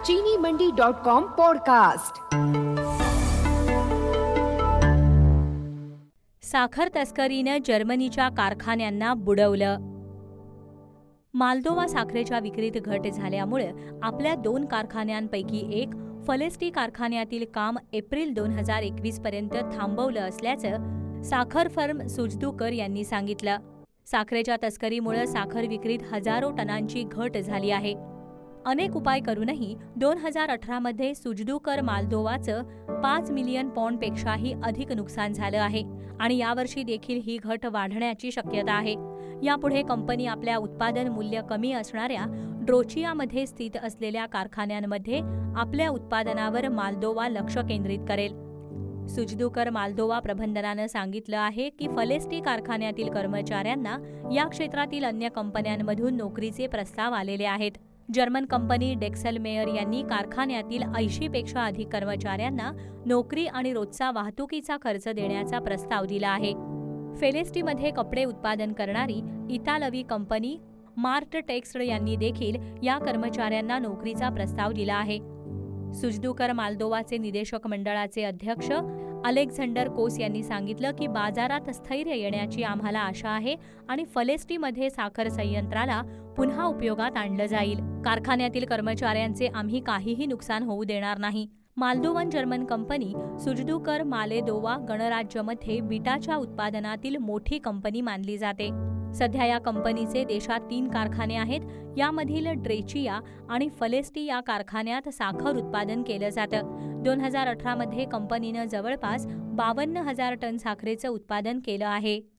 चीनीमंडी.com podcast. साखर तस्करीनं जर्मनीच्या कारखान्यांना बुडवलं। मालदोवा साखरेच्या विक्रीत घट झाल्यामुळे आपल्या 2 कारखान्यांपैकी एक फलेस्टी कारखान्यातील काम एप्रिल 2021 पर्यंत थांबवलं असल्याचं साखर फर्म सुजदुकर यांनी सांगितलं। साखरेच्या तस्करीमुळे साखर विक्रीत हजारो टनांची घट झाली आहे। अनेक उपाय करूनही 2018 सुजदुकर मालदोवाचं 5 मिलियन पौंडपेक्षाही अधिक नुकसान झालं आहे आणि यावर्षी देखील ही घट वाढण्याची शक्यता आहे। यापुढे कंपनी आपल्या उत्पादन मूल्य कमी असणाऱ्या ड्रोचियामध्ये स्थित असलेल्या कारखान्यांमध्ये आपल्या उत्पादनावर मालदोवा लक्ष केंद्रित करेल। सुजदुकर मालदोवा प्रबंधनानं सांगितलं आहे की फलेस्टी कारखान्यातील कर्मचाऱ्यांना या क्षेत्रातील अन्य कंपन्यांमधून नोकरीचे प्रस्ताव आलेले आहेत। जर्मन कंपनी डेक्सेलमेयर यांनी कारखान्यातील 80 पेक्षा अधिक कर्मचाऱ्यांना नोकरी आणि रोजचा वाहतुकीचा खर्च देण्याचा प्रस्ताव दिला आहे। फेलेस्टीमध्ये कपडे उत्पादन करणारी इतालवी कंपनी मार्ट टेक्स्ट यांनी देखील या कर्मचाऱ्यांना नोकरीचा प्रस्ताव दिला आहे। सुजदुकर मालदोवाचे निदेशक मंडळाचे अध्यक्ष अलेक्झांडर कोस यांनी सांगितलं की बाजारात स्थैर्य येण्याची आम्हाला आशा आहे आणि फलेस्टीमध्ये साखर संयंत्राला पुन्हा उपयोगात आणलं जाईल। कारखान्यातील कर्मचाऱ्यांचे आम्ही काहीही नुकसान होऊ देणार नाही। मालदोवन जर्मन कंपनी सुजदुकर मालेदोवा गणराज्यामध्ये बीटाच्या उत्पादनातील मोठी कंपनी मानली जाते। सध्या या कंपनीचे देशात 3 कारखाने आहेत। यामधील ड्रेचिया आणि फलेस्टी या कारखान्यात साखर उत्पादन केलं जातं। 2018 कंपनीनं जवळपास 52,000 टन साखरेचं उत्पादन केलं आहे।